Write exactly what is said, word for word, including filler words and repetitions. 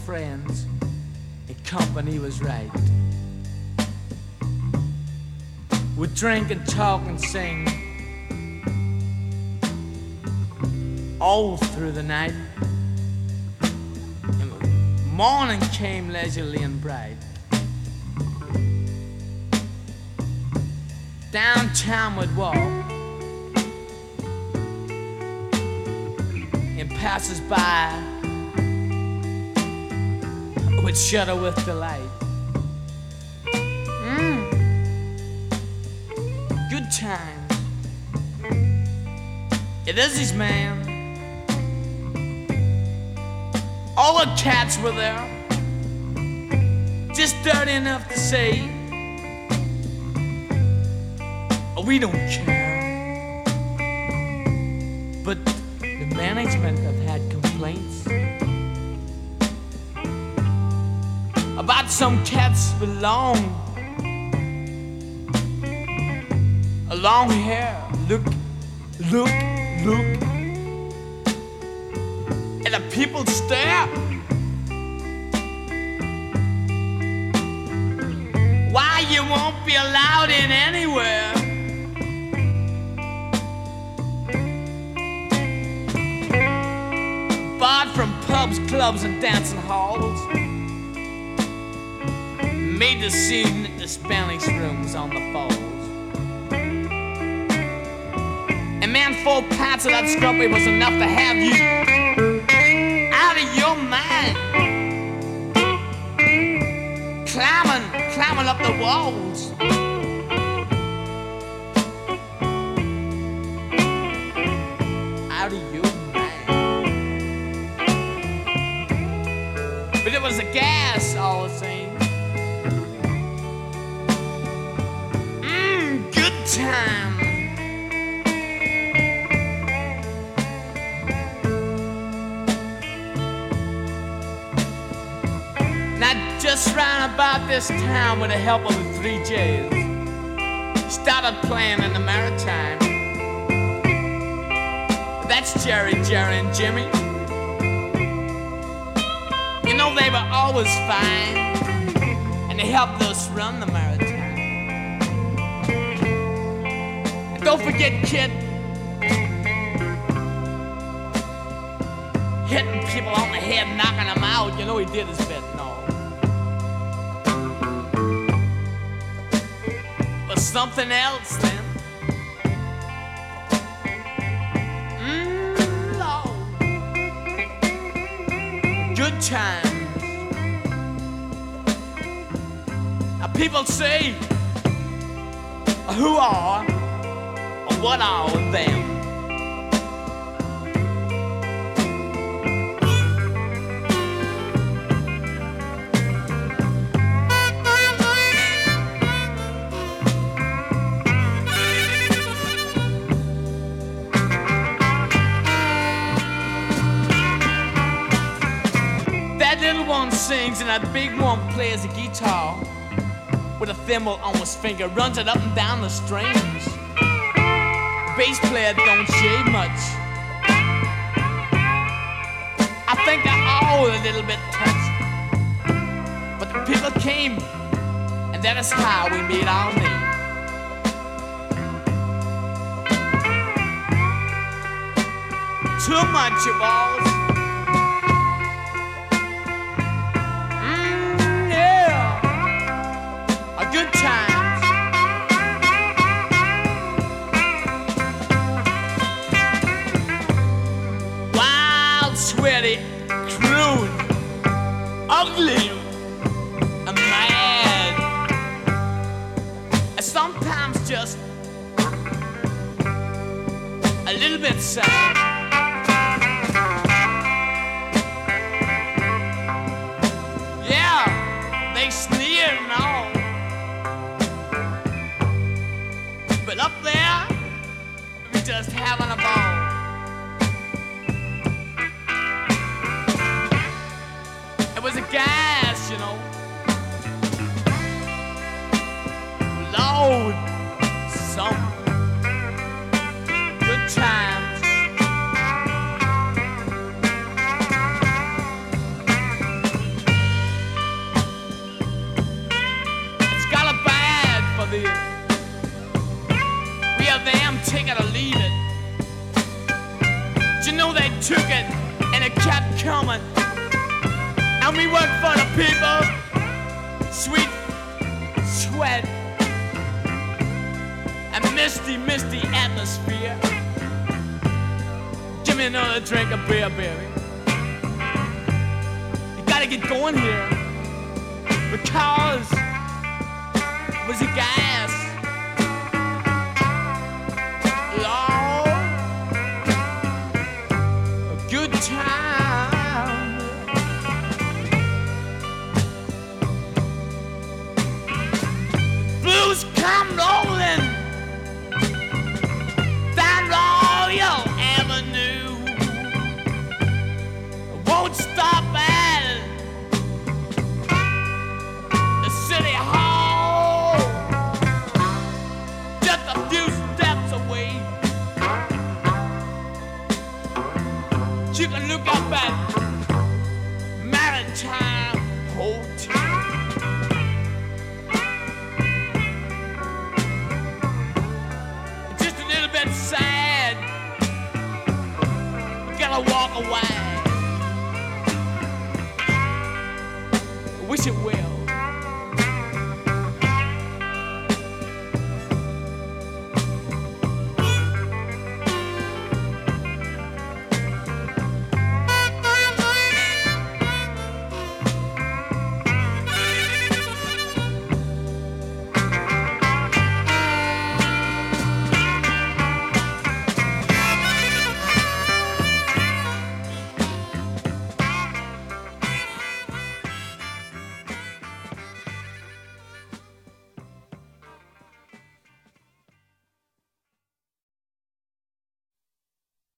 friends, and company was right. We'd drink and talk and sing all through the night. And morning came leisurely and bright. Downtown we'd walk, and passers-by would shudder with delight. Mm. Good times. It is his man. All the cats were there, just dirty enough to say, oh, we don't care. But the management have had complaints about some cats with long, a long hair. Look, look, look. And the people stare. Why you won't be allowed in anywhere? Barred from pubs, clubs, and dancing halls. Made the scene at the Spanish rooms on the falls. And man, four pints of that scrumpy was enough to have you out of your mind. Climbing, climbing up the walls. Out of your mind. But it was the gas all the same. Mmm, good time. Just round about this time with the help of the three J's, started playing in the Maritime. That's Jerry, Jerry, and Jimmy. You know they were always fine, and they helped us run the Maritime. And don't forget Kid, hitting people on the head, knocking them out. You know he did his bit, no. Something else then. Mmm, Lord. Good times. Now people say, who are or what are them? Sings and that big one plays a guitar with a thimble on his finger, runs it up and down the strings. Bass player don't shave much. I think they're all a little bit touched, but the people came, and that is how we made our name. Too much it was. Good times. Wild, sweaty, crude, ugly, and mad. And sometimes just a little bit sad. Yeah, they sneer and all. But up there, we just having a ball. It was a gas, you know. Load, some good times. Well, them, take it or leave it. You know they took it and it kept coming. And we work for the people. Sweet sweat and misty, misty atmosphere. Give me another drink of beer, baby. You gotta get going here because was the gas